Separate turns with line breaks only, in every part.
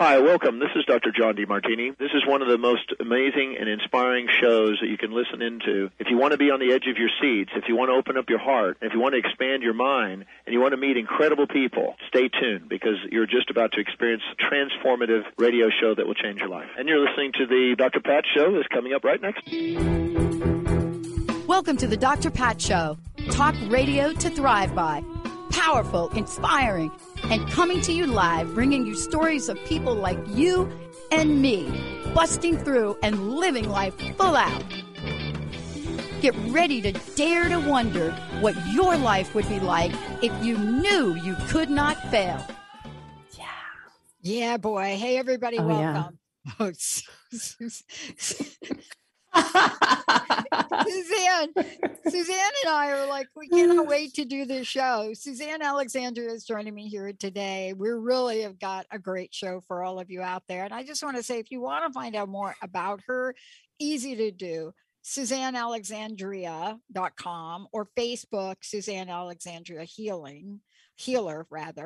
Hi, welcome. This is Dr. John DeMartini. This is one of the most amazing and inspiring shows that you can listen into. If you want to be on the edge of your seats, if you want to open up your heart, if you want to expand your mind, and you want to meet incredible people, stay tuned because you're just about to experience a transformative radio show that will change your life. And you're listening to the Dr. Pat Show that's coming up right next.
Welcome to the Dr. Pat Show. Talk radio to thrive by. Powerful, inspiring, and coming to you live, bringing you stories of people like you and me, busting through and living life full out. Get ready to dare to wonder what your life would be like if you knew you could not fail.
Yeah, boy. Hey, everybody, welcome. Yeah. Oh, Suzanne and I are like, we cannot wait to do this show. Suzanne Alexandria is joining me here today. We really have got a great show for all of you out there. And I just want to say, if you want to find out more about her, easy to do. SuzanneAlexandria.com or Facebook, Suzanne Alexandria Healer.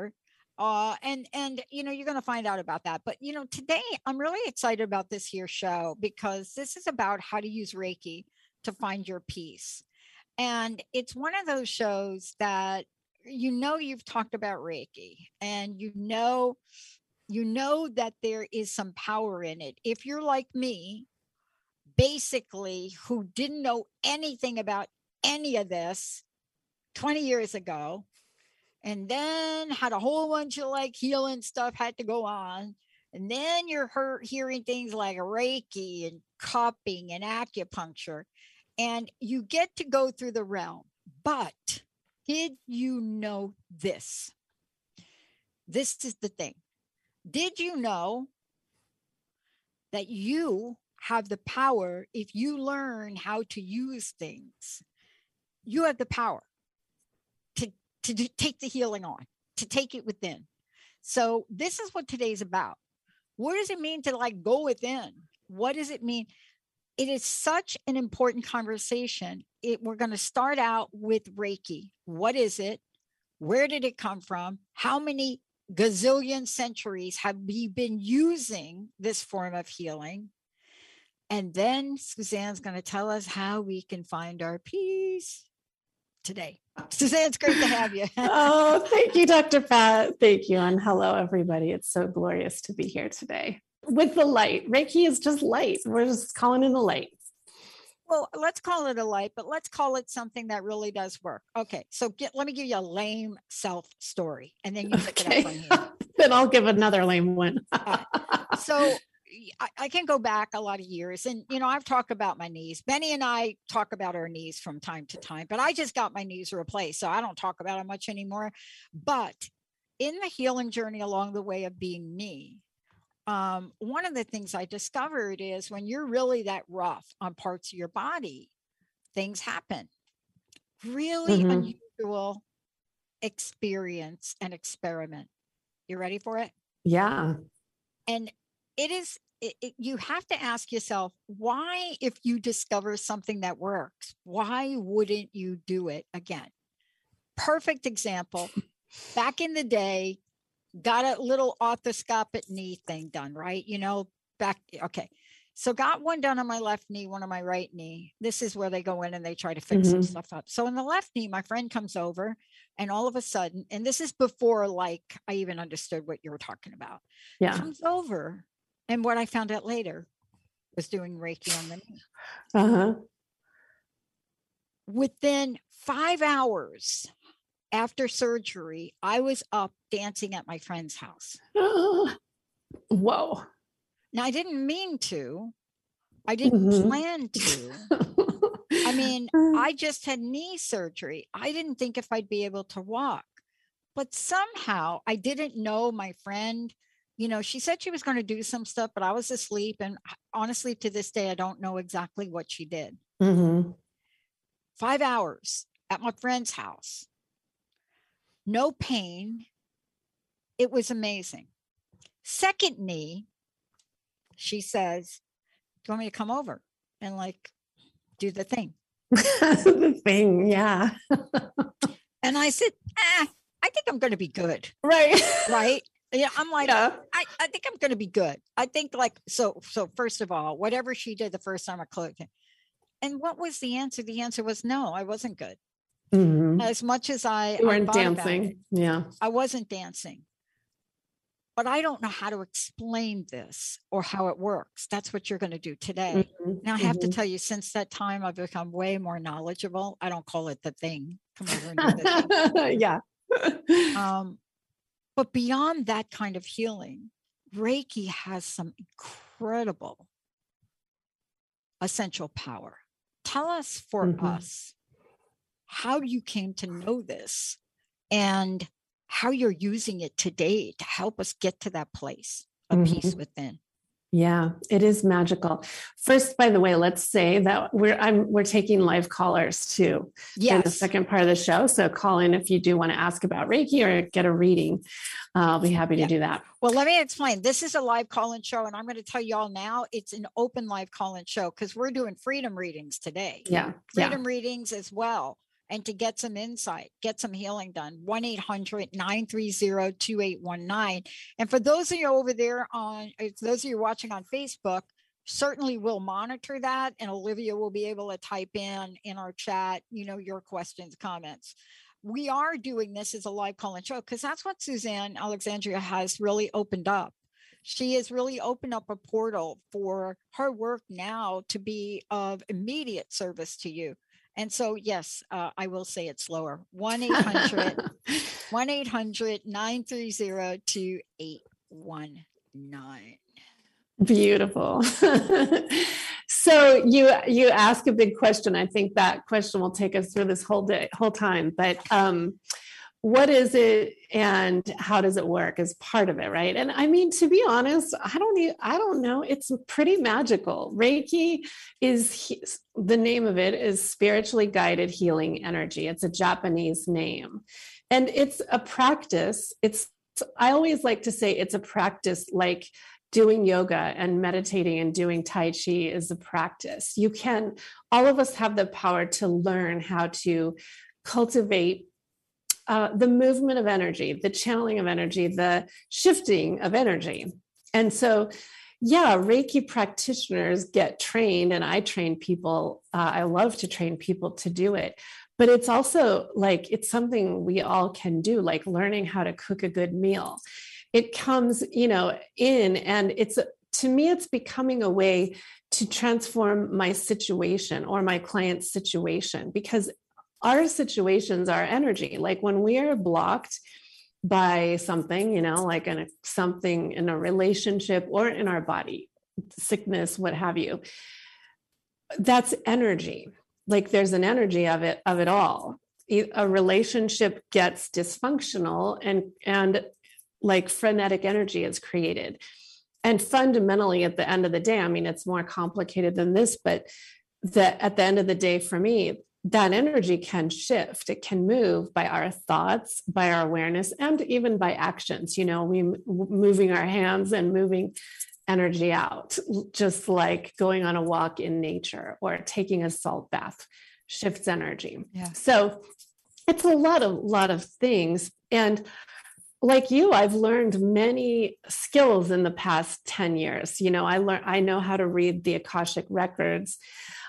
And you know, you're going to find out about that. But, you know, today I'm really excited about this here show because this is about how to use Reiki to find your peace. And it's one of those shows that, you know, you've talked about Reiki and you know that there is some power in it. If you're like me, basically, who didn't know anything about any of this 20 years ago, and then had a whole bunch of like healing stuff had to go on. And then you're hearing things like Reiki and cupping and acupuncture, and you get to go through the realm. But did you know this? This is the thing. Did you know that you have the power, if you learn how to use things, you have the power to take the healing on, to take it within. So this is what today's about. What does it mean to like go within? What does it mean? It is such an important conversation. We're going to start out with Reiki. What is it? Where did it come from? How many gazillion centuries have we been using this form of healing? And then Suzanne's going to tell us how we can find our peace today. Suzanne, it's great to have you.
Oh, thank you, Dr. Pat. Thank you. And hello, everybody. It's so glorious to be here today with the light. Reiki is just light. We're just calling it a light.
Well, let's call it a light, but let's call it something that really does work. Okay. So let me give you a lame self story and then you pick it up from here.
Then I'll give another lame one.
So I can go back a lot of years and, you know, I've talked about my knees. Benny and I talk about our knees from time to time, but I just got my knees replaced. So I don't talk about it much anymore. But in the healing journey along the way of being me, one of the things I discovered is when you're really that rough on parts of your body, things happen. Really unusual experience and experiment. You ready for it?
Yeah.
And you have to ask yourself, why, if you discover something that works, why wouldn't you do it again? Perfect example. Back in the day, got a little arthroscopic knee thing done, right? You know, okay. So got one done on my left knee, one on my right knee. This is where they go in and they try to fix some stuff up. So in the left knee, my friend comes over and all of a sudden, and this is before like I even understood what you were talking about. Yeah. Comes over. And what I found out later was doing Reiki on the knee. Within 5 hours after surgery, I was up dancing at my friend's house.
Whoa.
Now, I didn't mean to. I didn't plan to. I mean, I just had knee surgery. I didn't think if I'd be able to walk. But somehow I didn't know my friend. You know, she said she was going to do some stuff, but I was asleep. And honestly, to this day, I don't know exactly what she did. 5 hours at my friend's house. No pain. It was amazing. Second knee, she says, do you want me to come over and like do the thing?
The thing, yeah.
And I said, I think I'm going to be good.
Right.
Right. Yeah, I'm like,
Yeah.
I think I'm going to be good. I think like, so first of all, whatever she did the first time I clicked. And what was the answer? The answer was no, I wasn't good.
Mhm.
As much as
You
I
weren't
thought about it,
dancing. Yeah.
I wasn't dancing. But I don't know how to explain this or how it works. That's what you're going to do today.
Mhm,
Now, I have to
mhm.
tell you, since that time, I've become way more knowledgeable. I don't call it the thing. Come over and do the thing.
Yeah.
Um, but beyond that kind of healing, Reiki has some incredible essential power. Tell us for
Mhm.
us how you came to know this and how you're using it today to help us get to that place of peace
Mhm.
within.
Yeah, it is magical. First, by the way, let's say that we're taking live callers too in the
Yes.
second part of the show. So call in if you do want to ask about Reiki or get a reading. I'll be happy to do that.
Well, let me explain. This is a live call-in show, and I'm going to tell you all now, it's an open live call-in show because we're doing freedom readings today.
Yeah.
Freedom readings as well. And to get some insight, get some healing done, 1-800-930-2819. And for those of you over there those of you watching on Facebook, certainly we'll monitor that. And Olivia will be able to type in our chat, your questions, comments. We are doing this as a live call-in show because that's what Suzanne Alexandria has really opened up. She has really opened up a portal for her work now to be of immediate service to you. And so, yes, I will say it slower. 1-800-930-2819.
Beautiful. So you ask a big question. I think that question will take us through this whole time. But what is it and how does it work is part of it, right? And I mean, to be honest, I don't know. It's pretty magical. Reiki the name of it is spiritually guided healing energy. It's a Japanese name, and it's a practice. I always like to say it's a practice like doing yoga and meditating and doing Tai Chi is a practice. All of us have the power to learn how to cultivate the movement of energy, the channeling of energy, the shifting of energy. And so, yeah, Reiki practitioners get trained, and I train people. I love to train people to do it. But it's also like, it's something we all can do, like learning how to cook a good meal. It comes, in, and to me, it's becoming a way to transform my situation or my client's situation, because our situations are energy. Like when we are blocked by something, like something in a relationship or in our body, sickness, what have you, that's energy. Like there's an energy of it all. A relationship gets dysfunctional and like frenetic energy is created. And fundamentally, at the end of the day, I mean, it's more complicated than this, but at the end of the day, for me, that energy can shift. It can move by our thoughts, by our awareness, and even by actions. We moving our hands and moving energy out, just like going on a walk in nature or taking a salt bath shifts energy.
Yeah.
So it's a lot of things. And like you, I've learned many skills in the past 10 years. I know how to read the Akashic records.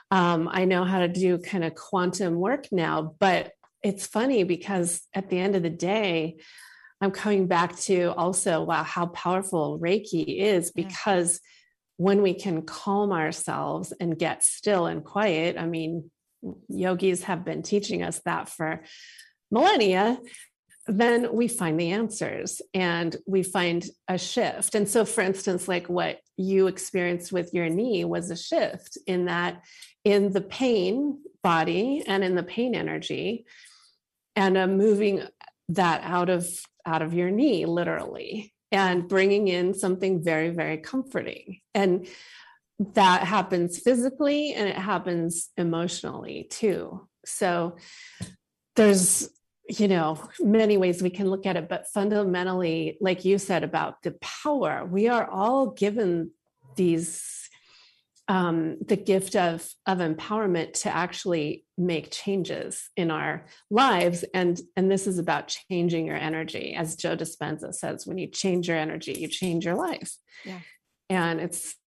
I know how to do kind of quantum work now, but it's funny because at the end of the day, I'm coming back to also, wow, how powerful Reiki is, because when we can calm ourselves and get still and quiet, I mean, yogis have been teaching us that for millennia, then we find the answers and we find a shift. And so, for instance, like what you experienced with your knee was a shift in the pain body and in the pain energy, and moving that out of your knee, literally, and bringing in something very, very comforting. And that happens physically and it happens emotionally too. So there's many ways we can look at it, but fundamentally, like you said about the power, we are all given these the gift of empowerment to actually make changes in our lives. And this is about changing your energy. As Joe Dispenza says, when you change your energy, you change your life.
Yeah.
And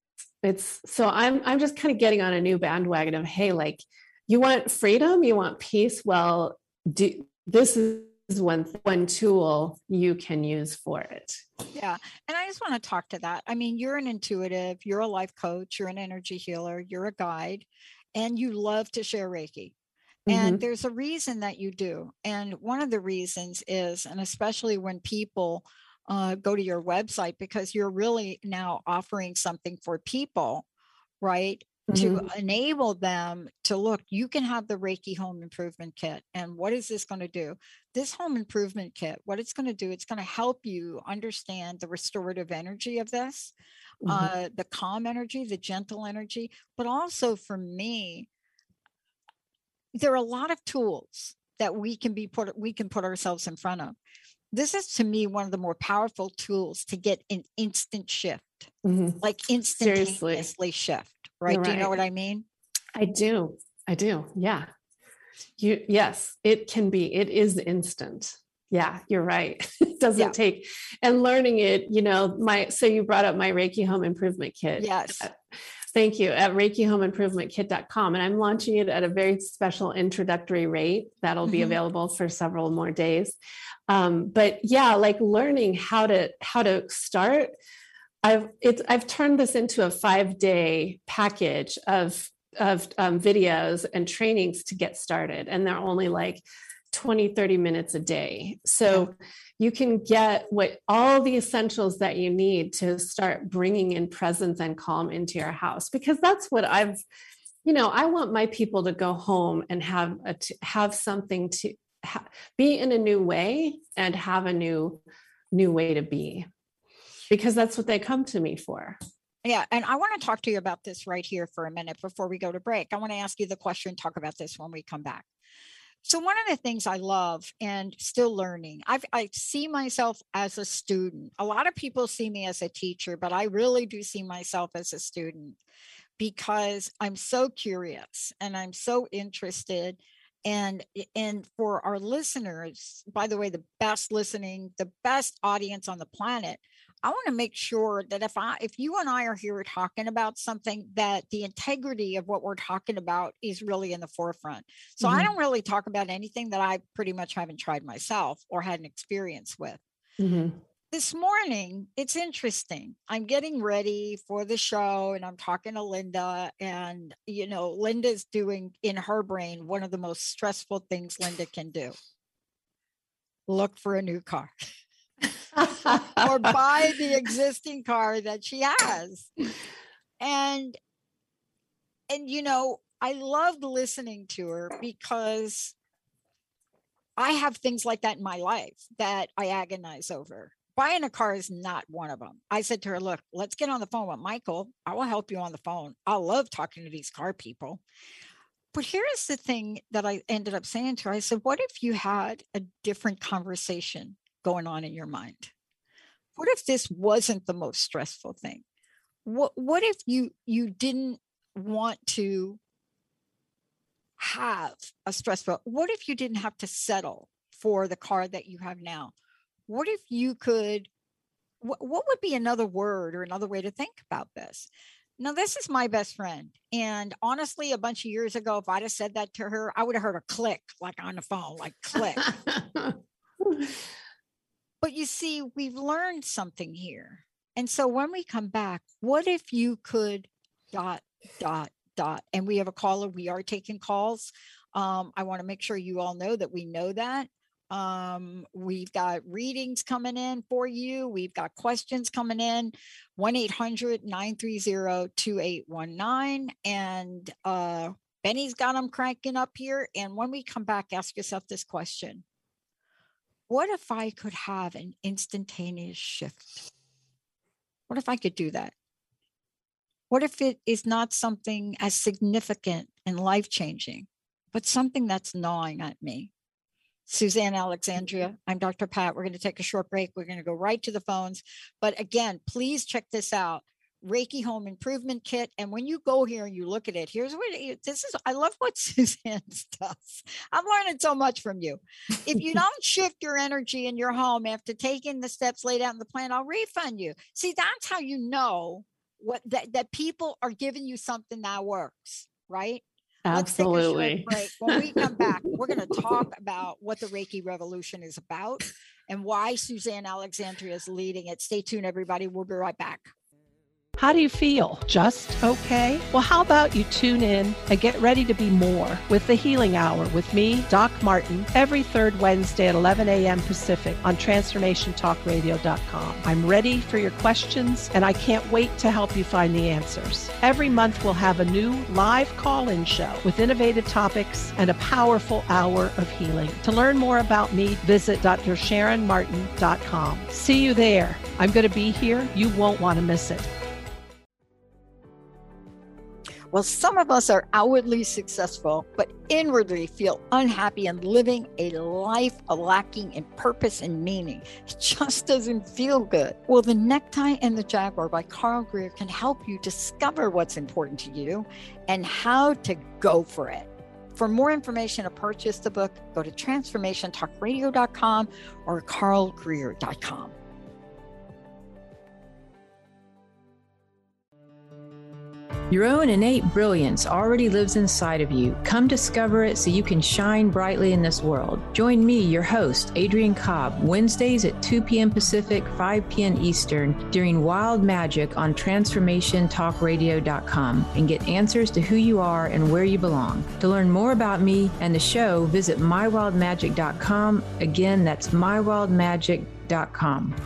so I'm just kind of getting on a new bandwagon of, hey, like, you want freedom, you want peace. Well, this is one tool you can use for it.
Yeah. And I just want to talk to that. I mean, you're an intuitive, you're a life coach, you're an energy healer, you're a guide, and you love to share Reiki. And there's a reason that you do. And one of the reasons is, and especially when people go to your website, because you're really now offering something for people, right? To enable them to look, you can have the Reiki home improvement kit. And what is this going to do? This home improvement kit, what it's going to do, it's going to help you understand the restorative energy of this, the calm energy, the gentle energy. But also for me, there are a lot of tools that we can put ourselves in front of. This is, to me, one of the more powerful tools to get an instant shift, like instantaneously shift. Right? Do you know what I mean?
I do. Yeah. Yes, it can be. It is instant. Yeah, you're right. It doesn't take, and learning it, so you brought up my Reiki home improvement kit.
Yes.
Thank you. At ReikiHomeImprovementKit.com. And I'm launching it at a very special introductory rate that'll be available for several more days. But yeah, like learning how to start. I've turned this into a 5-day package of videos and trainings to get started. And they're only like 20, 30 minutes a day. So you can get all the essentials that you need to start bringing in presence and calm into your house, because that's what I want my people to go home and have something to be in a new way and have a new way to be. Because that's what they come to me for.
Yeah. And I want to talk to you about this right here for a minute before we go to break. I want to ask you the question, talk about this when we come back. So one of the things I love and still learning, I see myself as a student. A lot of people see me as a teacher, but I really do see myself as a student because I'm so curious and I'm so interested. And for our listeners, by the way, the best audience on the planet, I want to make sure that if you and I are here talking about something, that the integrity of what we're talking about is really in the forefront. So I don't really talk about anything that I pretty much haven't tried myself or had an experience with. This morning, it's interesting. I'm getting ready for the show and I'm talking to Linda, and, Linda's doing in her brain one of the most stressful things Linda can do. Look for a new car. Or buy the existing car that she has. And I loved listening to her because I have things like that in my life that I agonize over. Buying a car is not one of them. I said to her, look, let's get on the phone with Michael. I will help you on the phone. I love talking to these car people. But here's the thing that I ended up saying to her. I said, what if you had a different conversation going on in your mind? What if this wasn't the most stressful thing? What if you didn't want to have a stressful, what if you didn't have to settle for the car that you have now? What if you could, what would be another word or another way to think about this? Now, this is my best friend. And honestly, a bunch of years ago, if I'd have said that to her, I would have heard a click, like on the phone, like click. But you see, we've learned something here. And so when we come back, what if you could ... And we have a caller. We are taking calls. I want to make sure you all know that we know that. We've got readings coming in for you. We've got questions coming in. 1-800-930-2819. And Benny's got them cranking up here. And when we come back, ask yourself this question. What if I could have an instantaneous shift? What if I could do that? What if it is not something as significant and life-changing, but something that's gnawing at me? Suzanne Alexandria, I'm Dr. Pat. We're going to take a short break. We're going to go right to the phones. But again, please check this out. Reiki Home Improvement Kit. And when you go here and you look at it, here's what I love what Suzanne does. I'm learning so much from you. If you don't shift your energy in your home after taking the steps laid out in the plan, I'll refund you. See, that's how you know that people are giving you something that works, right?
Absolutely.
Let's take a short break. When we come back, we're going to talk about what the Reiki Revolution is about and why Suzanne Alexandria is leading it. Stay tuned, everybody. We'll be right back.
How do you feel? Just okay? Well, how about you tune in and get ready to be more with the Healing Hour with me, Doc Martin, every third Wednesday at 11 a.m. Pacific on TransformationTalkRadio.com. I'm ready for your questions, and I can't wait to help you find the answers. Every month, we'll have a new live call-in show with innovative topics and a powerful hour of healing. To learn more about me, visit DrSharonMartin.com. See you there. I'm going to be here. You won't want to miss it.
Well, some of us are outwardly successful, but inwardly feel unhappy and living a life lacking in purpose and meaning. It just doesn't feel good. Well, The Necktie and the Jaguar by Carl Greer can help you discover what's important to you and how to go for it. For more information or purchase the book, go to TransformationTalkRadio.com or CarlGreer.com.
Your own innate brilliance already lives inside of you. Come discover it so you can shine brightly in this world. Join me, your host, Adrienne Cobb, Wednesdays at 2 p.m. Pacific, 5 p.m. Eastern, during Wild Magic on TransformationTalkRadio.com and get answers to who you are and where you belong. To learn more about me and the show, visit MyWildMagic.com. Again, that's MyWildMagic.com.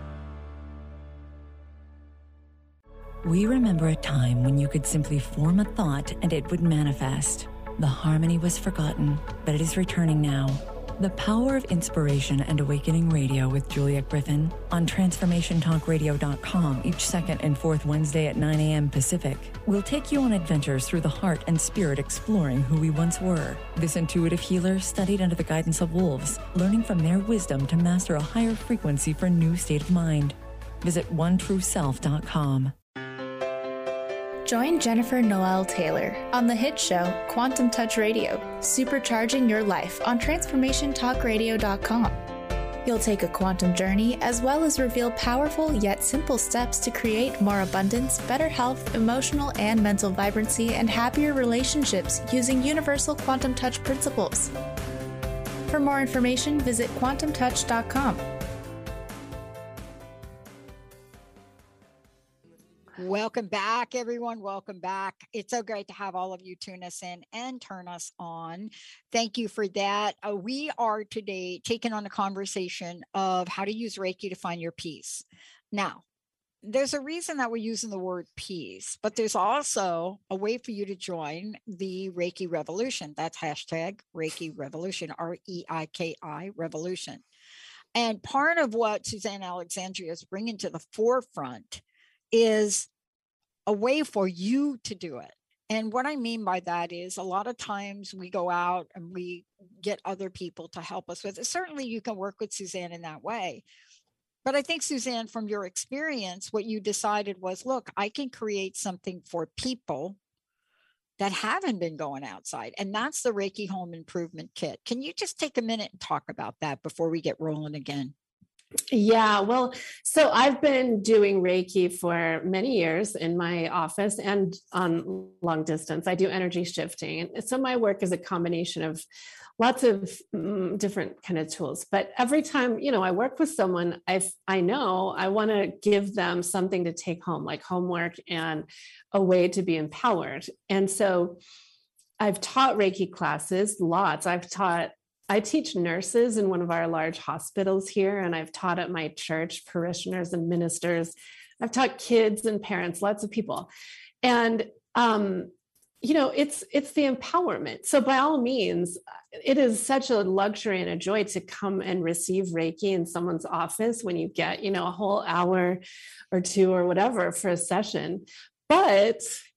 We remember a time when you could simply form a thought and it would manifest. The harmony was forgotten, but it is returning now. The Power of Inspiration and Awakening Radio with Juliet Griffin on TransformationTalkRadio.com each second and fourth Wednesday at 9 a.m. Pacific. We'll take you on adventures through the heart and spirit, exploring who we once were. This intuitive healer studied under the guidance of wolves, learning from their wisdom to master a higher frequency for a new state of mind. Visit OneTrueSelf.com.
Join Jennifer Noel Taylor on the hit show Quantum Touch Radio, supercharging your life on TransformationTalkRadio.com. You'll take a quantum journey as well as reveal powerful yet simple steps to create more abundance, better health, emotional and mental vibrancy, and happier relationships using universal quantum touch principles. For more information, visit quantumtouch.com.
Welcome back, everyone. Welcome back. It's so great to have all of you tune us in and turn us on. Thank you for that. We are today taking on a conversation of how to use Reiki to find your peace. Now, there's a reason that we're using the word peace, but there's also a way for you to join the Reiki Revolution. That's hashtag Reiki Revolution, REIKI Revolution. And part of what Suzanne Alexandria is bringing to the forefront is a way for you to do it. And what I mean by that is a lot of times we go out and we get other people to help us with it. Certainly you can work with Suzanne in that way. But I think, Suzanne, from your experience, what you decided was, look, I can create something for people that haven't been going outside. And that's the Reiki Home Improvement Kit. Can you just take a minute and talk about that before we get rolling again?
Yeah, well, so I've been doing Reiki for many years in my office and on long distance. I do energy shifting. And so my work is a combination of lots of different kind of tools. But every time, I work with someone, I know I want to give them something to take home, like homework and a way to be empowered. And so I've taught Reiki classes, lots. I teach nurses in one of our large hospitals here, and I've taught at my church, parishioners and ministers. I've taught kids and parents, lots of people. And, it's the empowerment. So by all means, it is such a luxury and a joy to come and receive Reiki in someone's office when you get, a whole hour or two or whatever for a session. But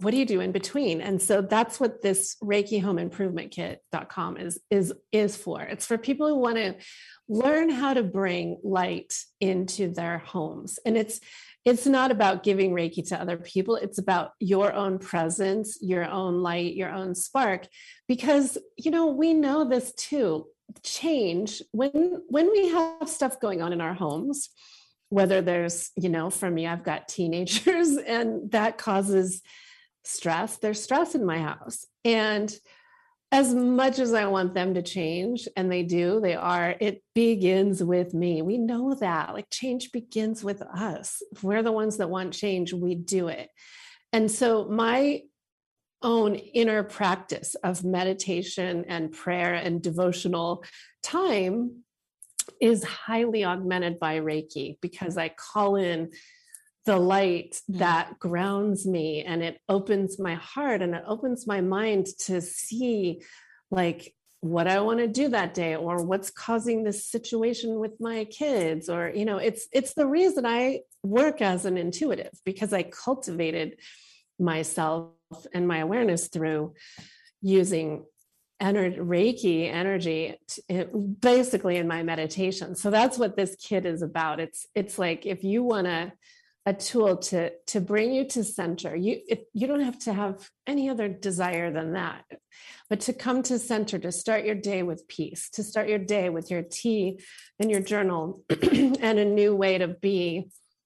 what do you do in between? And so that's what this ReikiHomeImprovementKit.com is for. It's for people who want to learn how to bring light into their homes. And it's not about giving Reiki to other people. It's about your own presence, your own light, your own spark, because, we know this too. Change, when we have stuff going on in our homes, whether there's, for me, I've got teenagers and that causes stress. There's stress in my house. And as much as I want them to change, and they do, it begins with me. We know that, like, change begins with us. If we're the ones that want change, we do it. And so my own inner practice of meditation and prayer and devotional time is highly augmented by Reiki, because I call in the light that grounds me, and it opens my heart and it opens my mind to see like what I want to do that day, or what's causing this situation with my kids, or, it's the reason I work as an intuitive, because I cultivated myself and my awareness through using Reiki energy basically in my meditation. So that's what this kit is about. It's like, if you want a tool to bring you to center, you don't have to have any other desire than that, but to come to center, to start your day with peace, to start your day with your tea and your journal and a new way to be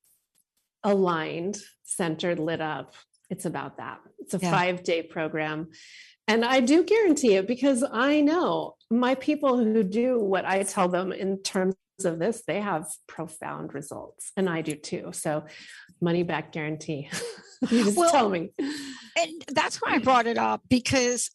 aligned, centered, lit up. It's about that. It's a 5-day program. And I do guarantee it, because I know my people who do what I tell them in terms of this, they have profound results, and I do too. So money back guarantee. You just tell me.
And that's why I brought it up, because,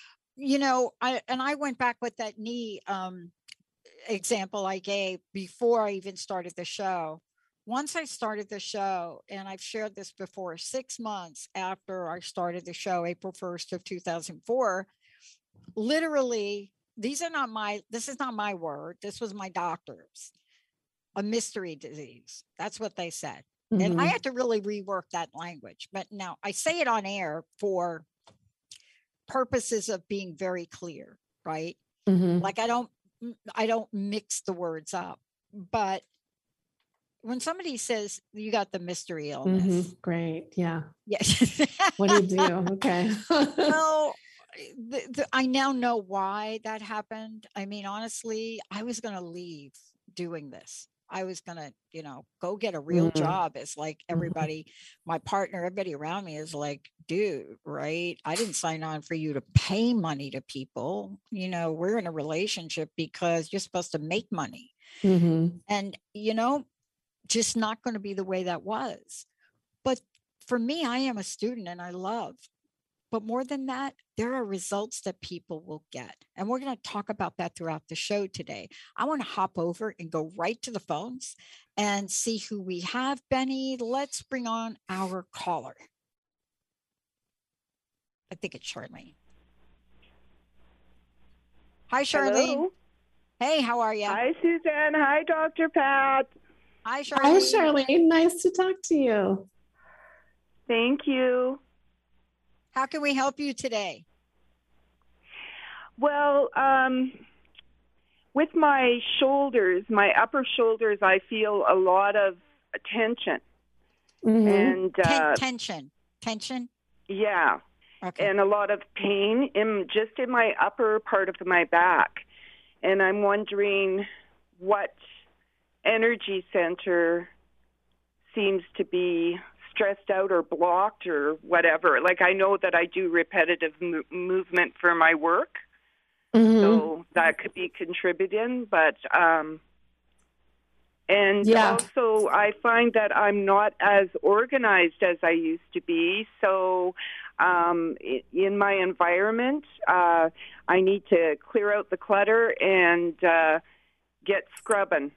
I went back with that knee example I gave before I even started the show. Once I started the show, and I've shared this before, 6 months after I started the show, April 1st of 2004, literally, this is not my word. This was my doctor's, a mystery disease. That's what they said. Mm-hmm. And I had to really rework that language. But now I say it on air for purposes of being very clear, right? Mm-hmm. Like I don't mix the words up. But when somebody says you got the mystery illness.
Mm-hmm. Great. Yeah.
Yes.
What do you do? Okay.
Well, I now know why that happened. I mean, honestly, I was going to leave doing this. I was going to, go get a real job. It's like everybody, my partner, everybody around me is like, dude, right? I didn't sign on for you to pay money to people. We're in a relationship because you're supposed to make money. Mm-hmm. And, just not going to be the way that was. But for me, I am a student and I love. But more than that, there are results that people will get. And we're going to talk about that throughout the show today. I want to hop over and go right to the phones and see who we have. Benny, let's bring on our caller. I think it's Charlene. Hi, Charlene.
Hello.
Hey, how are you?
Hi, Suzanne. Hi, Dr. Pat.
Hi, Charlene.
Hi, Charlene. Nice to talk to you.
Thank you.
How can we help you today?
Well, with my shoulders, my upper shoulders, I feel a lot of tension.
Mm-hmm. And tension?
Yeah.
Okay.
And a lot of pain just in my upper part of my back. And I'm wondering what energy center seems to be stressed out or blocked or whatever. Like, I know that I do repetitive movement for my work, so that could be contributing. But also I find that I'm not as organized as I used to be. So in my environment, I need to clear out the clutter and get scrubbing.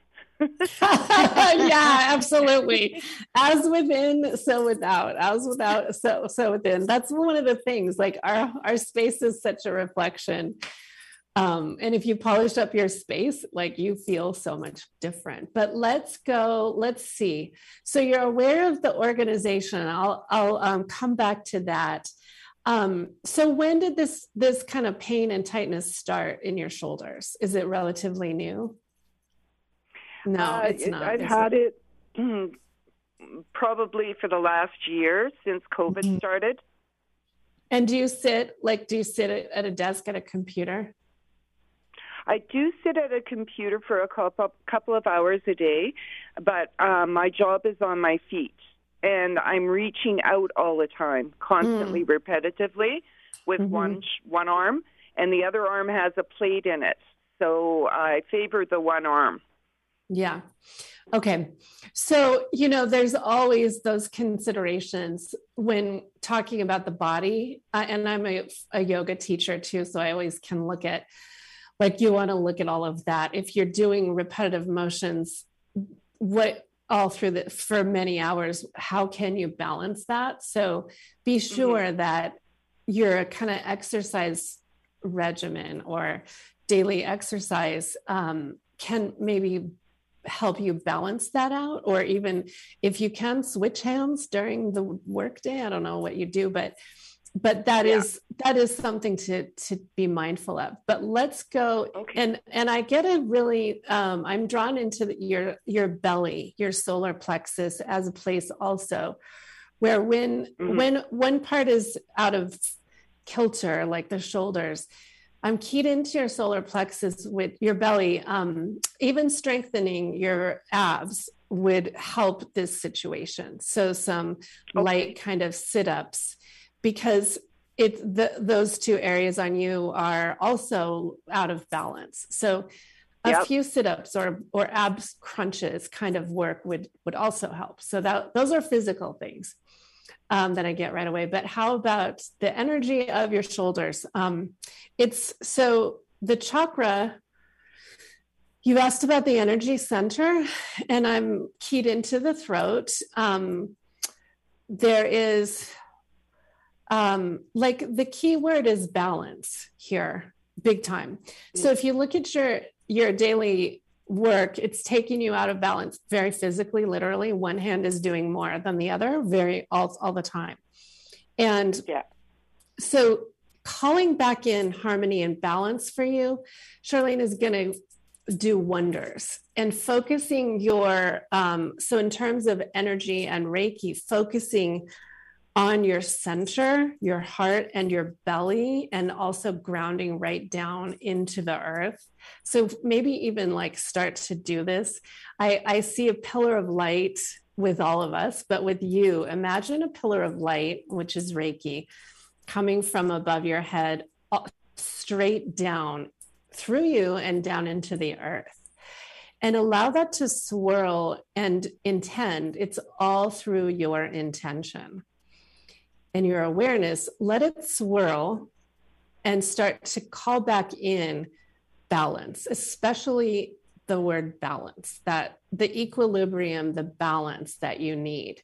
Yeah, absolutely. As within, so without. As without, so within. That's one of the things. Like our space is such a reflection And if you polished up your space, like you feel so much different. But let's see. So you're aware of the organization. I'll come back to that. So when did this kind of pain and tightness start in your shoulders? Is it relatively new? No, it's not.
I've had it probably for the last year since COVID started.
And do you sit at a desk at a computer?
I do sit at a computer for a couple of hours a day, but my job is on my feet, and I'm reaching out all the time, constantly, repetitively, with one arm, and the other arm has a plate in it. So I favor the one arm.
Yeah. Okay. So, there's always those considerations when talking about the body. And I'm a yoga teacher too, so I always can look at, you want to look at all of that. If you're doing repetitive motions, for many hours, how can you balance that? So be sure that your kind of exercise regimen or daily exercise can maybe help you balance that out, or even if you can switch hands during the workday. I don't know what you do, but that is something to be mindful of. But let's go. Okay. And I get a really, I'm drawn into your belly, your solar plexus as a place also where when one part is out of kilter, like the shoulders, I'm keyed into your solar plexus with your belly. Even strengthening your abs would help this situation. So some light kind of sit-ups, because those two areas on you are also out of balance. So a few sit-ups or abs crunches kind of work would also help. So those are physical things that I get right away. But how about the energy of your shoulders? So the chakra, you asked about the energy center, and I'm keyed into the throat. There is the key word is balance here, big time. So if you look at your daily work, it's taking you out of balance very physically, literally. One hand is doing more than the other, all the time. And so calling back in harmony and balance for you, Charlene, is going to do wonders. And focusing so in terms of energy and Reiki, focusing on your center, your heart, and your belly, and also grounding right down into the earth. So maybe even start to do this. I see a pillar of light with all of us, but with you, imagine a pillar of light, which is Reiki, coming from above your head, straight down through you and down into the earth. And allow that to swirl and intend. It's all through your intention and your awareness. Let it swirl and start to call back in balance, especially the word balance, that the equilibrium, the balance that you need.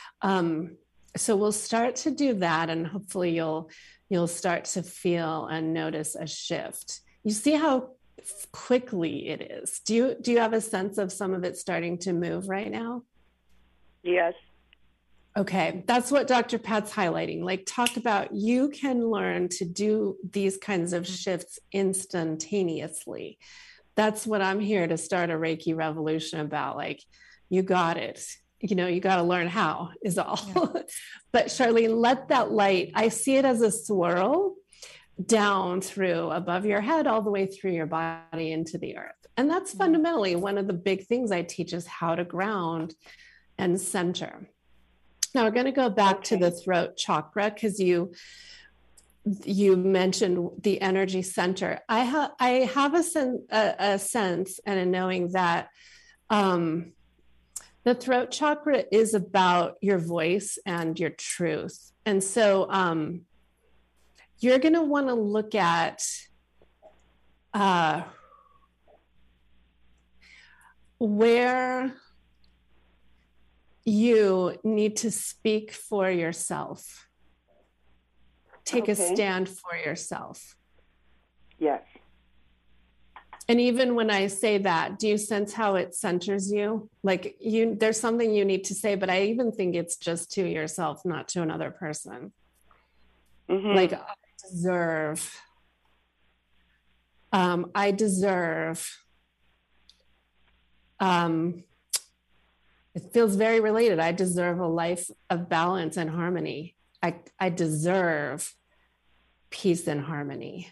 So we'll start to do that, and hopefully you'll start to feel and notice a shift. You see how quickly it is. Do you have a sense of some of it starting to move right now?
Yes.
Okay, that's what Dr. Pat's highlighting. Talk about, you can learn to do these kinds of shifts instantaneously. That's what I'm here to start a Reiki revolution about. You got it. You got to learn how is all. Yeah. But Charlene, let that light, I see it as a swirl down through above your head, all the way through your body into the earth. And that's fundamentally one of the big things I teach, is how to ground and center. Now we're going to go back to the throat chakra, because you mentioned the energy center. I have a sense and a knowing that the throat chakra is about your voice and your truth. And so you're going to want to look at where you need to speak for yourself. Take a stand for yourself.
Yes.
And even when I say that, do you sense how it centers you? Like there's something you need to say, but I even think it's just to yourself, not to another person. Mm-hmm. Like, I deserve. It feels very related. I deserve a life of balance and harmony. I deserve peace and harmony.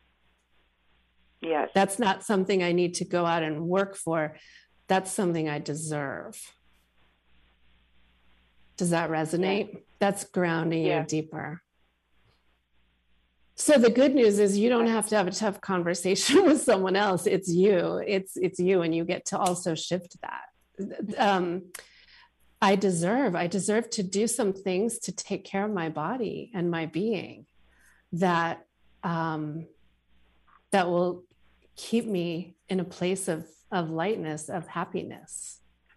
Yes.
That's not something I need to go out and work for. That's something I deserve. Does that resonate? Yeah. That's grounding you deeper. So the good news is you don't have to have a tough conversation with someone else. It's you. It's you, and you get to also shift that. I deserve to do some things to take care of my body and my being that will keep me in a place of lightness, of happiness.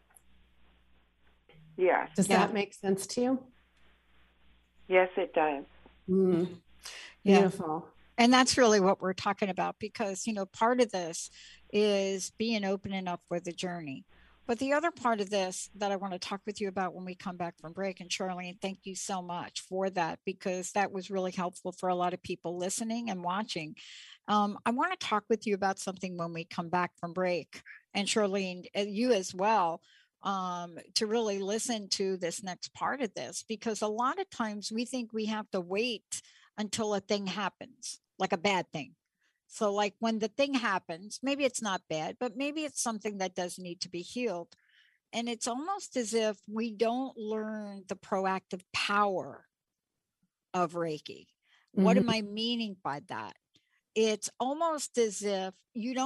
Yes.
Does that make sense to you?
Yes, it does.
Mm. Beautiful.
And that's really what we're talking about, because, part of this is being open enough for the journey. But the other part of this that I want to talk with you about when we come back from break, and Charlene, thank you so much for that, because that was really helpful for a lot of people listening and watching. I want to talk with you about something when we come back from break, and Charlene, you as well, to really listen to this next part of this, because a lot of times we think we have to wait until a thing happens, like a bad thing. So like when the thing happens, maybe it's not bad, but maybe it's something that does need to be healed. And it's almost as if we don't learn the proactive power of Reiki. Mm-hmm. What am I meaning by that? It's almost as if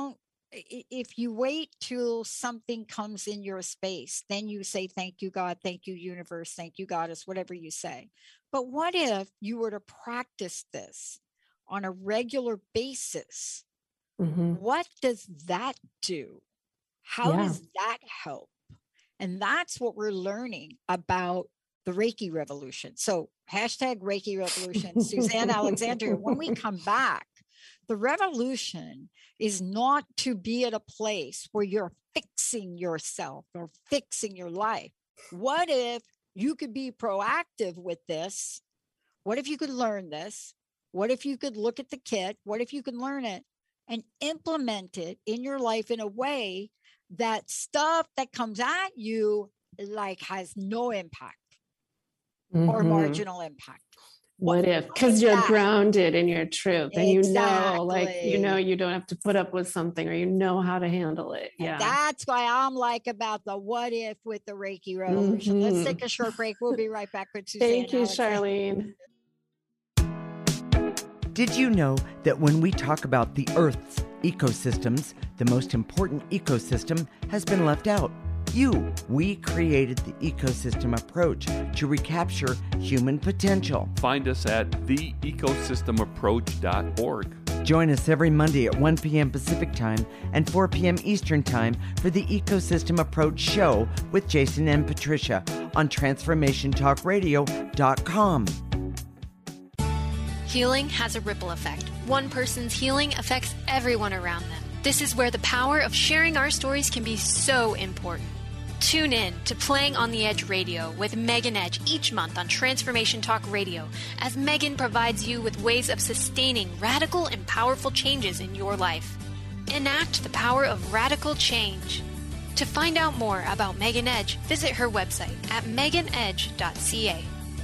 if you wait till something comes in your space, then you say, thank you, God, thank you, universe, thank you, Goddess, whatever you say. But what if you were to practice this on a regular basis? Mm-hmm. What does that do? How does that help? And that's what we're learning about the Reiki revolution. So hashtag Reiki revolution, Suzanne Alexandria. When we come back, the revolution is not to be at a place where you're fixing yourself or fixing your life. What if you could be proactive with this? What if you could learn this? What if you could look at the kit? What if you could learn it and implement it in your life in a way that stuff that comes at you like has no impact or marginal impact?
What if? Because you're grounded in your truth, and you don't have to put up with something, or how to handle it. Yeah,
and that's why I'm like about the what if with the Reiki revolution. Mm-hmm. Let's take a short break. We'll be right back with Suzanne.
Thank you, Charlene.
Did you know that when we talk about the Earth's ecosystems, the most important ecosystem has been left out? We created the ecosystem approach to recapture human potential.
Find us at theecosystemapproach.org.
Join us every Monday at 1 p.m. Pacific Time and 4 p.m. Eastern Time for the Ecosystem Approach Show with Jason and Patricia on TransformationTalkRadio.com.
Healing has a ripple effect. One person's healing affects everyone around them. This is where the power of sharing our stories can be so important. Tune in to Playing on the Edge Radio with Megan Edge each month on Transformation Talk Radio, as Megan provides you with ways of sustaining radical and powerful changes in your life. Enact the power of radical change. To find out more about Megan Edge, visit her website at meganedge.ca.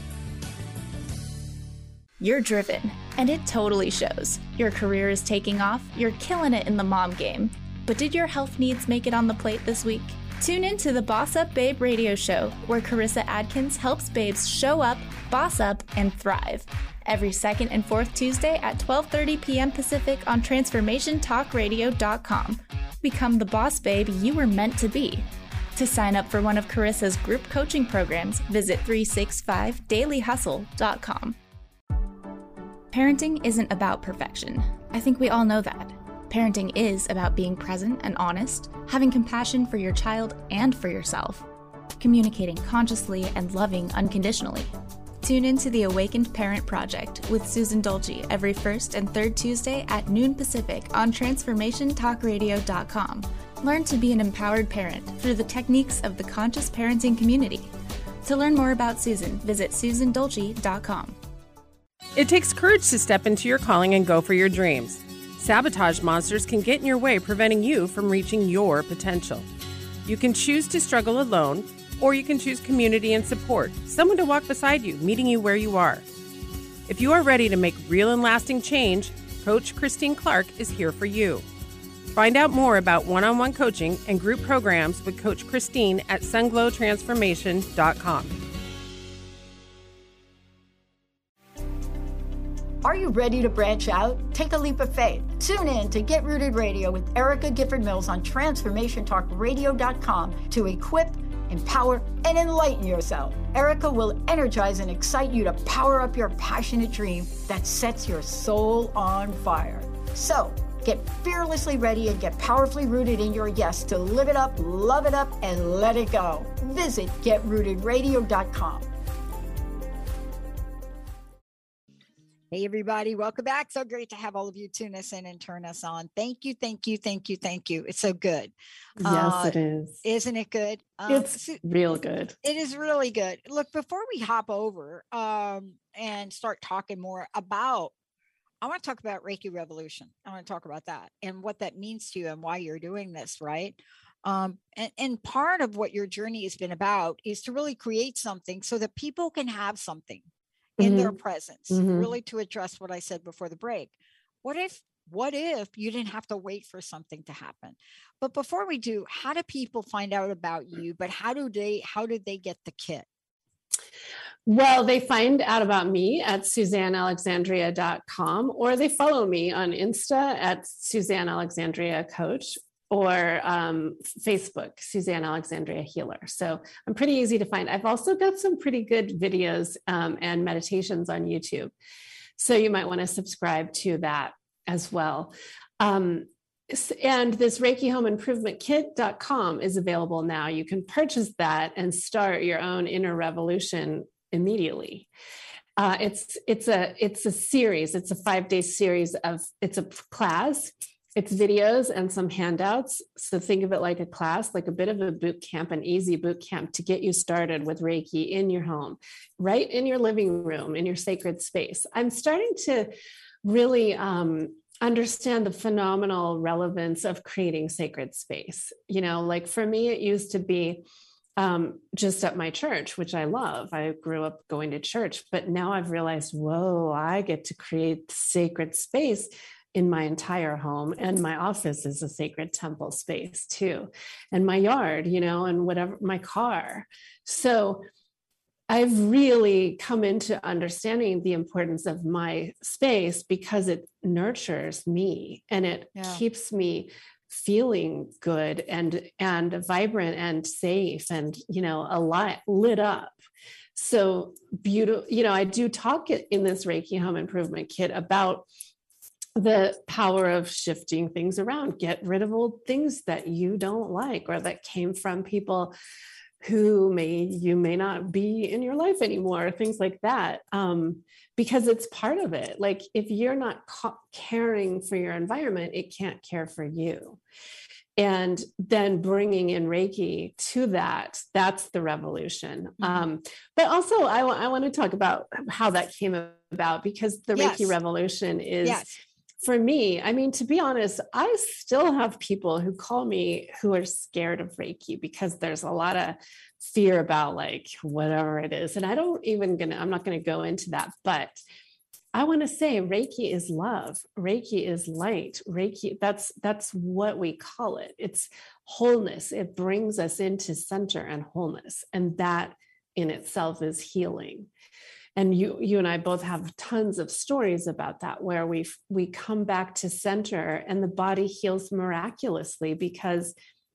You're driven, and it totally shows. Your career is taking off, you're killing it in the mom game. But did your health needs make it on the plate this week? Tune in to the Boss Up Babe radio show, where Carissa Adkins helps babes show up, boss up, and thrive. Every second and fourth Tuesday at 12:30 p.m. Pacific on TransformationTalkRadio.com. Become the boss babe you were meant to be. To sign up for one of Carissa's group coaching programs, visit 365dailyhustle.com. Parenting isn't about perfection. I think we all know that. Parenting is about being present and honest, having compassion for your child and for yourself, communicating consciously and loving unconditionally. Tune into the Awakened Parent Project with Susan Dolce every first and third Tuesday at noon Pacific on TransformationTalkRadio.com. Learn to be an empowered parent through the techniques of the conscious parenting community. To learn more about Susan, visit SusanDolce.com.
It takes courage to step into your calling and go for your dreams. Sabotage monsters can get in your way, preventing you from reaching your potential. You can choose to struggle alone, or you can choose community and support, someone to walk beside you, meeting you where you are. If you are ready to make real and lasting change, Coach Christine Clark is here for you. Find out more about one-on-one coaching and group programs with Coach Christine at sunglowtransformation.com.
Are you ready to branch out? Take a leap of faith. Tune in to Get Rooted Radio with Erica Gifford Mills on TransformationTalkRadio.com to equip, empower, and enlighten yourself. Erica will energize and excite you to power up your passionate dream that sets your soul on fire. So, get fearlessly ready and get powerfully rooted in your yes to live it up, love it up, and let it go. Visit GetRootedRadio.com. Hey, everybody. Welcome back. So great to have all of you tune us in and turn us on. Thank you. Thank you. Thank you. Thank you. It's so good.
Yes, it is.
Isn't it good?
It's real good.
It is really good. Look, before we hop over and start talking more about, I want to talk about Reiki Revolution. I want to talk about that and what that means to you and why you're doing this, right? And part of what your journey has been about is to really create something so that people can have something in their presence, really to address what I said before the break. What if you didn't have to wait for something to happen? But before we do, how do people find out about you? But how do they get the kit?
Well, they find out about me at SuzanneAlexandria.com, or they follow me on Insta at Suzanne Alexandria Coach, or Facebook, Suzanne Alexandria Healer. So I'm pretty easy to find. I've also got some pretty good videos and meditations on YouTube. So you might want to subscribe to that as well. And this Reiki Home Improvement Kit.com is available now. You can purchase that and start your own inner revolution immediately. It's a series. It's a 5-day series it's a class. It's videos and some handouts. So think of it like a class, like a bit of a boot camp, an easy boot camp to get you started with Reiki in your home, right in your living room, in your sacred space. I'm starting to really understand the phenomenal relevance of creating sacred space. You know, like for me, it used to be just at my church, which I love. I grew up going to church, but now I've realized, whoa, I get to create sacred space in my entire home, and my office is a sacred temple space too, and my yard, you know, and whatever, my car. So I've really come into understanding the importance of my space because it nurtures me and it keeps me feeling good and vibrant and safe and, you know, alive, lit up. So beautiful. You know, I do talk in this Reiki Home Improvement Kit about the power of shifting things around, get rid of old things that you don't like or that came from people who you may not be in your life anymore, things like that, because it's part of it. Like if you're not caring for your environment, it can't care for you. And then bringing in Reiki to that's the revolution. But also I want to talk about how that came about, because the Reiki revolution is... For me, I mean, to be honest, I still have people who call me who are scared of Reiki because there's a lot of fear about like whatever it is. And I'm not going to go into that, but I want to say Reiki is love. Reiki is light. Reiki, that's what we call it. It's wholeness. It brings us into center and wholeness. And that in itself is healing. And you and I both have tons of stories about that, where we come back to center and the body heals miraculously because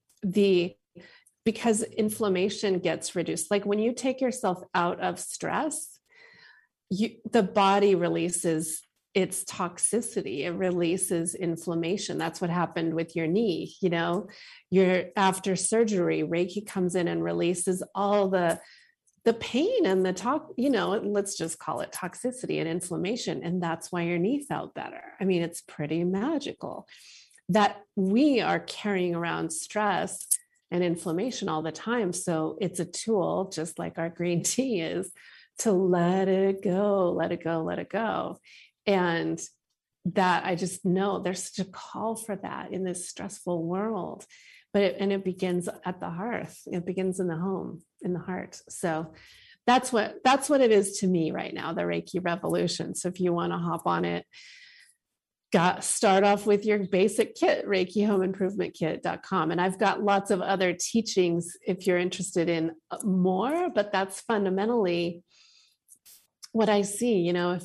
inflammation gets reduced. Like when you take yourself out of stress, the body releases its toxicity. It releases inflammation. That's what happened with your knee. You know, after surgery, Reiki comes in and releases all the the pain and the let's just call it toxicity and inflammation. And that's why your knee felt better. I mean, it's pretty magical that we are carrying around stress and inflammation all the time. So it's a tool, just like our green tea is, to let it go, let it go, let it go. And that I just know there's such a call for that in this stressful world. But it begins at the hearth. It begins in the home, in the heart. So that's what it is to me right now, the Reiki revolution. So if you want to hop on it, start off with your basic kit, ReikiHomeImprovementKit.com. And I've got lots of other teachings if you're interested in more, but that's fundamentally what I see.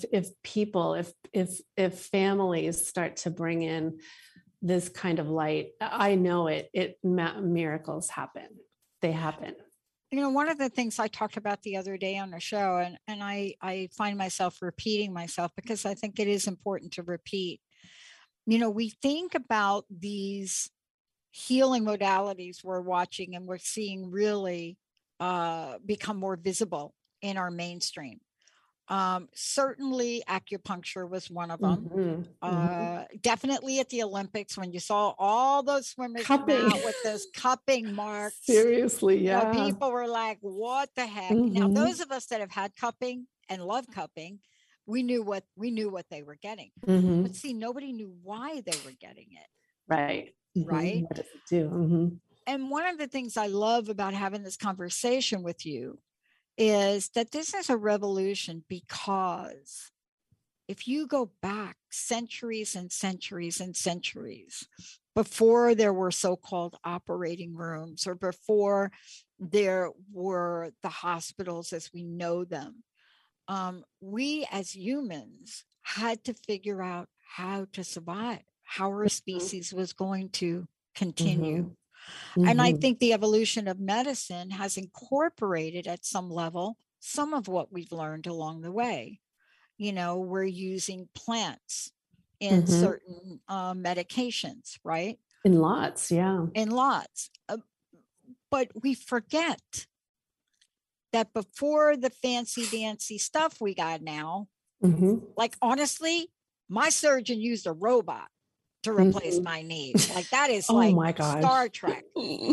If families start to bring in this kind of light, I know miracles happen. They happen.
One of the things I talked about the other day on the show, and I find myself repeating myself because I think it is important to repeat. We think about these healing modalities we're watching and we're seeing really become more visible in our mainstream. Certainly acupuncture was one of them. Definitely at the Olympics, when you saw all those swimmers come out with those cupping marks.
Seriously, yeah.
People were like, what the heck? Now, those of us that have had cupping and love cupping, we knew what they were getting. But see, nobody knew why they were getting it.
Right.
Right.
What does it do?
And one of the things I love about having this conversation with you is that this is a revolution, because if you go back centuries and centuries and centuries before there were so-called operating rooms, or before there were the hospitals as we know them, we as humans had to figure out how to survive, how our species was going to continue. And I think the evolution of medicine has incorporated at some level some of what we've learned along the way. We're using plants in certain medications, right?
In lots, yeah.
In lots. But we forget that before the fancy dancy stuff we got now, like honestly, my surgeon used a robot to replace my knees. Like that is like
my gosh.
Star Trek.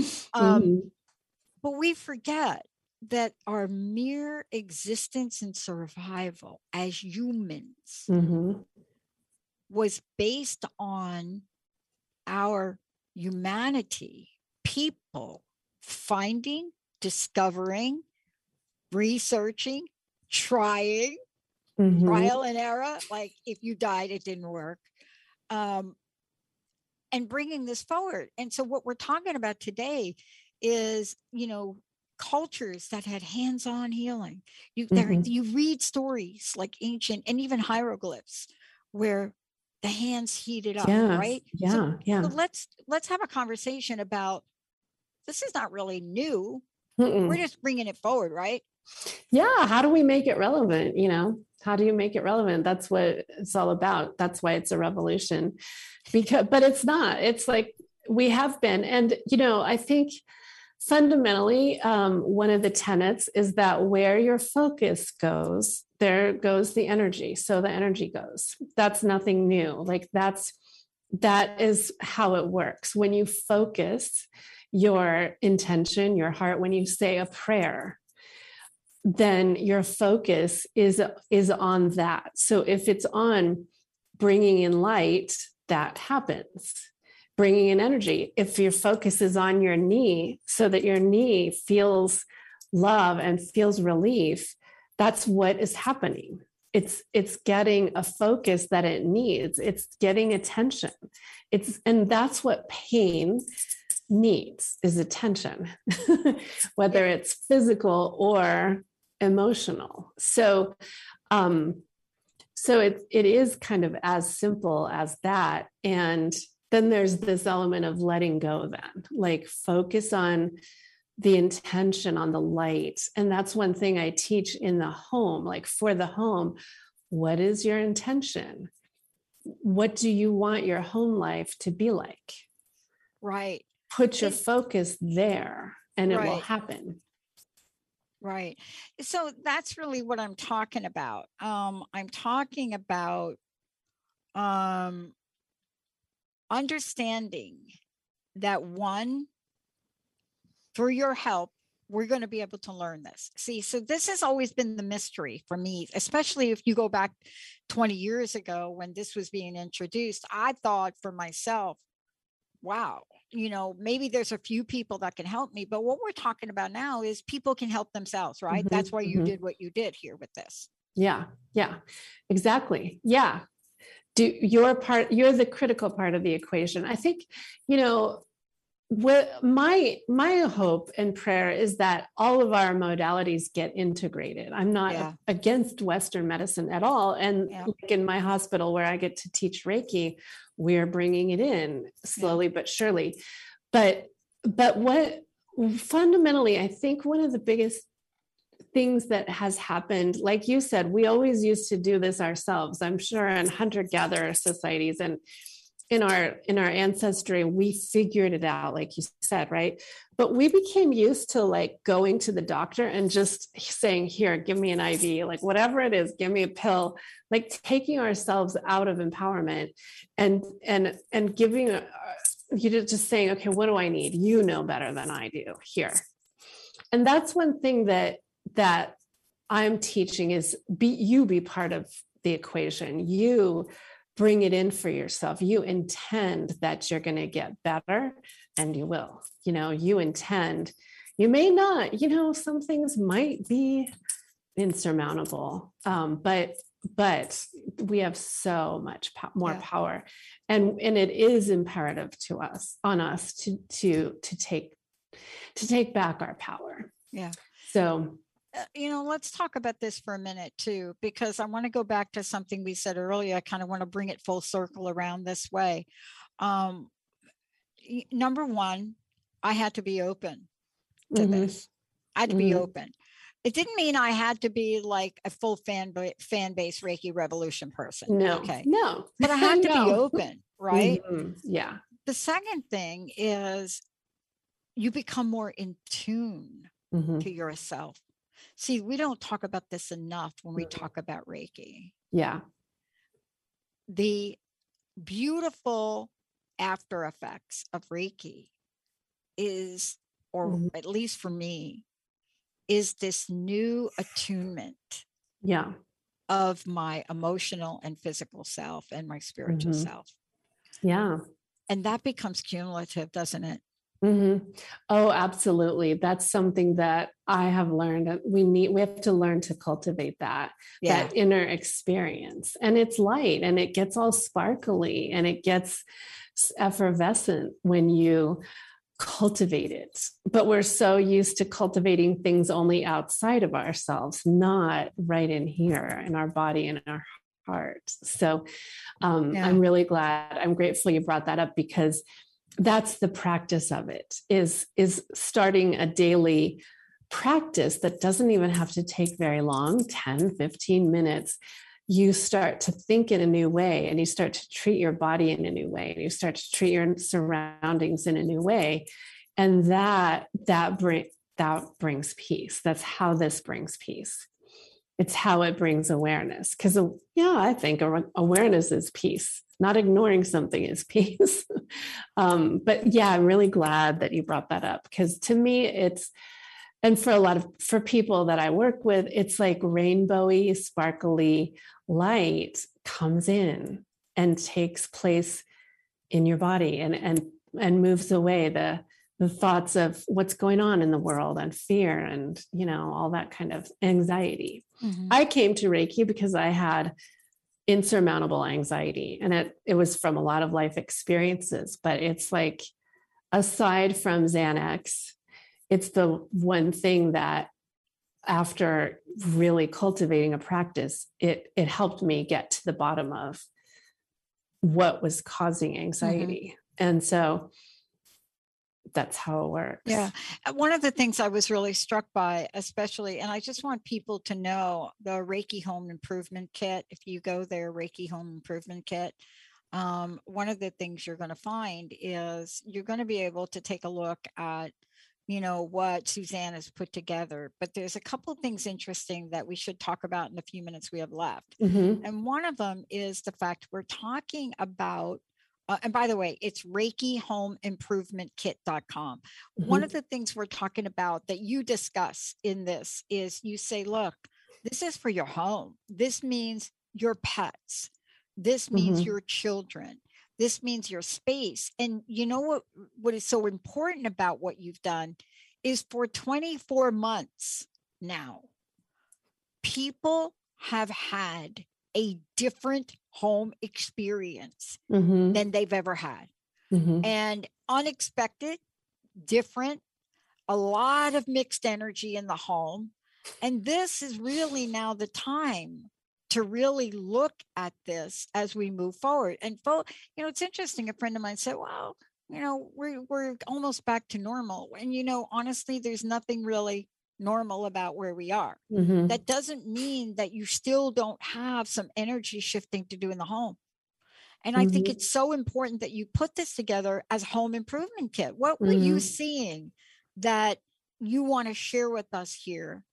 But we forget that our mere existence and survival as humans was based on our humanity, people finding, discovering, researching, trying, trial and error. Like if you died, it didn't work. And bringing this forward. And so what we're talking about today is, cultures that had hands-on healing. You read stories like ancient and even hieroglyphs where the hands heated up, right?
Yeah.
So let's have a conversation about, this is not really new. We're just bringing it forward, right?
Yeah. How do we make it relevant? How do you make it relevant? That's what it's all about. That's why it's a revolution. But it's not. It's like we have been. And, I think fundamentally, one of the tenets is that where your focus goes, there goes the energy. So the energy goes. That's nothing new. Like that is how it works. When you focus your intention, your heart, when you say a prayer, then your focus is on that. So if it's on bringing in light, that happens. Bringing in energy. If your focus is on your knee, so that your knee feels love and feels relief, that's what is happening. It's getting a focus that it needs. It's getting attention. And that's what pain needs, is attention, whether it's physical or emotional. So it is kind of as simple as that. And then there's this element of letting go, then, like focus on the intention, on the light. And that's one thing I teach in the home, like for the home, what is your intention? What do you want your home life to be like?
Right.
Put your focus there and it will happen.
Right. So that's really what I'm talking about. I'm talking about understanding that one, through your help, we're going to be able to learn this. See, so this has always been the mystery for me, especially if you go back 20 years ago when this was being introduced. I thought for myself, wow, maybe there's a few people that can help me. But what we're talking about now is people can help themselves, right? That's why you did what you did here with this.
Yeah. Yeah, exactly. Yeah. Do your part. You're the critical part of the equation. I think, what my hope and prayer is that all of our modalities get integrated. I'm not against Western medicine at all. And like in my hospital where I get to teach Reiki, we're bringing it in slowly but surely. But what fundamentally, I think one of the biggest things that has happened, like you said, we always used to do this ourselves. I'm sure in hunter-gatherer societies and in our ancestry, we figured it out, like you said, right? But we became used to like going to the doctor and just saying, here, give me an IV, like whatever it is, give me a pill, like taking ourselves out of empowerment and giving, just saying, okay, what do I need? You know better than I do here. And that's one thing that I'm teaching is be part of the equation. You bring it in for yourself. You intend that you're going to get better, and you will. You intend. You may not. Some things might be insurmountable, but we have so much more power, and it is imperative on us to take back our power.
Yeah.
So.
Let's talk about this for a minute too, because I want to go back to something we said earlier. I kind of want to bring it full circle around this way. Number one, I had to be open to this. I had to be open. It didn't mean I had to be like a full fan base Reiki Revolution person.
No,
okay,
no,
but I had to be open, right?
Yeah.
The second thing is you become more in tune to yourself. See, we don't talk about this enough when we talk about Reiki.
Yeah.
The beautiful after effects of Reiki is, or at least for me, is this new attunement of my emotional and physical self and my spiritual self.
Yeah.
And that becomes cumulative, doesn't it?
Oh, absolutely. That's something that I have learned that we have to learn to cultivate that inner experience. And it's light and it gets all sparkly and it gets effervescent when you cultivate it. But we're so used to cultivating things only outside of ourselves, not right in here in our body and in our heart. So I'm really glad, I'm grateful you brought that up, because that's the practice of it, is starting a daily practice that doesn't even have to take very long, 10, 15 minutes. You start to think in a new way, and you start to treat your body in a new way, and you start to treat your surroundings in a new way. And that brings peace. That's how this brings peace. It's how it brings awareness. Because I think awareness is peace. Not ignoring something is peace. But I'm really glad that you brought that up, because to me and for people that I work with, it's like rainbowy, sparkly light comes in and takes place in your body and moves away the thoughts of what's going on in the world and fear and, all that kind of anxiety. I came to Reiki because I had insurmountable anxiety, and it was from a lot of life experiences, but it's like, aside from Xanax, it's the one thing that after really cultivating a practice, it helped me get to the bottom of what was causing anxiety. And so that's how it works.
Yeah. One of the things I was really struck by, especially, and I just want people to know, the Reiki Home Improvement Kit, if you go there, Reiki Home Improvement Kit, one of the things you're going to find is you're going to be able to take a look at, what Suzanne has put together, but there's a couple of things interesting that we should talk about in the few minutes we have left. And one of them is the fact we're talking about, and by the way, it's ReikiHomeImprovementKit.com. One of the things we're talking about that you discuss in this is you say, look, this is for your home. This means your pets. This means your children. This means your space. And you know what is so important about what you've done is for 24 months now, people have had a different home experience than they've ever had. And unexpected, different, a lot of mixed energy in the home. And this is really now the time to really look at this as we move forward. And it's interesting. A friend of mine said, well, we're almost back to normal. And, honestly, there's nothing really normal about where we are. That doesn't mean that you still don't have some energy shifting to do in the home. And I think it's so important that you put this together as a home improvement kit. What were you seeing that you want to share with us here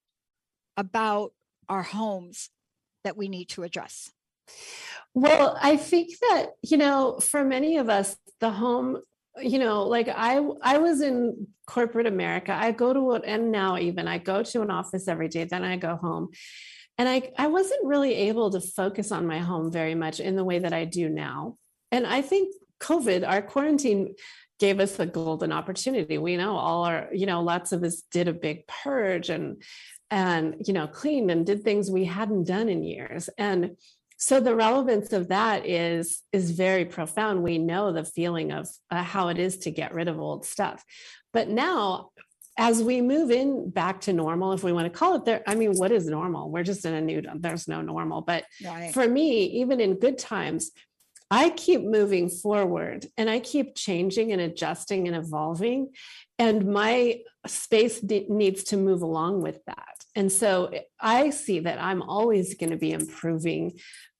about our homes that we need to address?
Well, I think that, for many of us, the home, like I was in corporate America. I go to and now even I go to an office every day, then I go home. And I wasn't really able to focus on my home very much in the way that I do now. And I think COVID, our quarantine, gave us a golden opportunity. We know lots of us did a big purge and cleaned and did things we hadn't done in years. And so the relevance of that is very profound. We know the feeling of how it is to get rid of old stuff. But now, as we move in back to normal, if we want to call it there, what is normal? We're just in there's no normal. But for me, even in good times, I keep moving forward and I keep changing and adjusting and evolving. And my space needs to move along with that. And so I see that I'm always going to be improving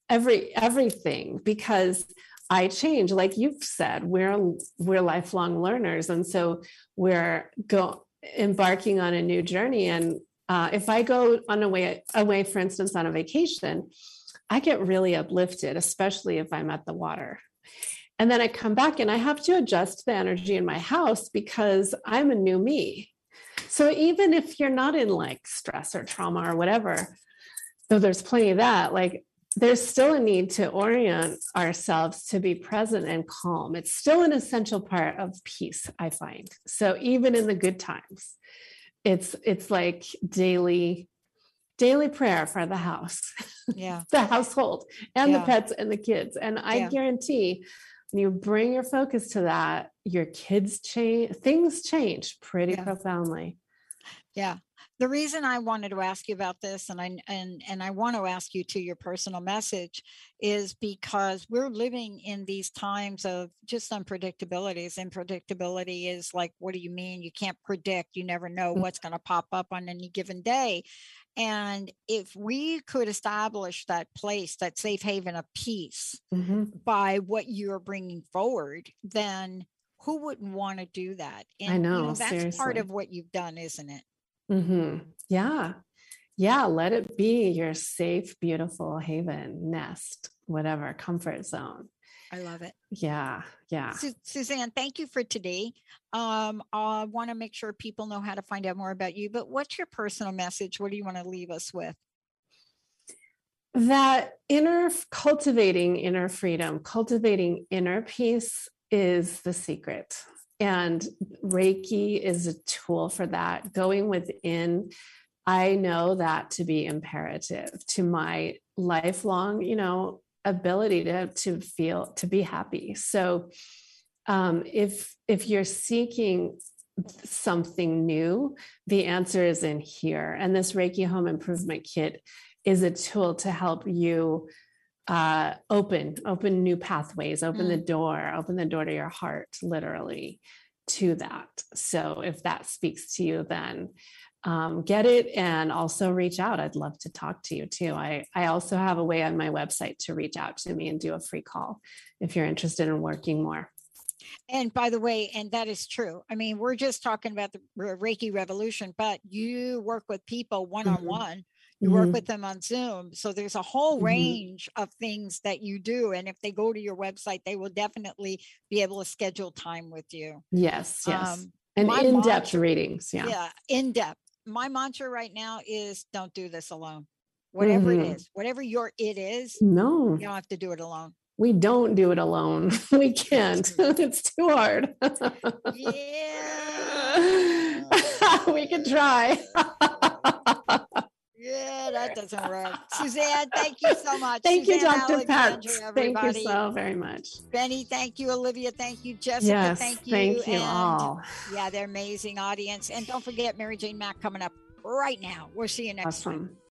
everything because I change. Like you've said, we're lifelong learners. And so we're embarking on a new journey. And if I go on away, for instance, on a vacation, I get really uplifted, especially if I'm at the water. And then I come back and I have to adjust the energy in my house because I'm a new me. So even if you're not in like stress or trauma or whatever, though there's plenty of that, like there's still a need to orient ourselves to be present and calm. It's still an essential part of peace, I find. So even in the good times, it's like daily prayer for the house, the household and the pets and the kids. And I guarantee when you bring your focus to that, your kids change, things change pretty profoundly.
Yeah. The reason I wanted to ask you about this, and I want to ask you to your personal message, is because we're living in these times of just unpredictabilities. Unpredictability is like, what do you mean? You can't predict. You never know what's going to pop up on any given day. And if we could establish that place, that safe haven of peace by what you're bringing forward, then who wouldn't want to do that? And,
I know,
that's
seriously.
part of what you've done, isn't it?
Yeah. Let it be your safe, beautiful haven, nest, whatever, comfort zone.
I love it.
Yeah.
Suzanne, thank you for today. I want to make sure people know how to find out more about you, but what's your personal message? What do you want to leave us with?
That cultivating inner freedom, cultivating inner peace is the secret. And Reiki is a tool for that. Going within, I know that to be imperative to my lifelong, ability to be happy. So if you're seeking something new, the answer is in here. And this Reiki Home Improvement Kit is a tool to help you open new pathways, open the door to your heart, literally, to that. So if that speaks to you, then get it and also reach out. I'd love to talk to you too. I also have a way on my website to reach out to me and do a free call if you're interested in working more.
And by the way, and that is true. I mean, we're just talking about the Reiki revolution, but you work with people one-on-one. You work with them on Zoom. So there's a whole range of things that you do. And if they go to your website, they will definitely be able to schedule time with you.
Yes. And in-depth readings.
Yeah, in-depth. My mantra right now is don't do this alone. Whatever it is, whatever your it is,
no,
you don't have to do it alone.
We don't do it alone. We can't. It's too hard.
Yeah.
We can try.
Yeah, that doesn't work. Suzanne, thank you so much.
Thank you, Dr.
Pat.
Thank you so very much.
Benny, thank you. Olivia, thank you. Jessica, thank you.
Thank you
and
all.
Yeah, they're amazing audience. And don't forget Mary Jane Mack coming up right now. We'll see you next time.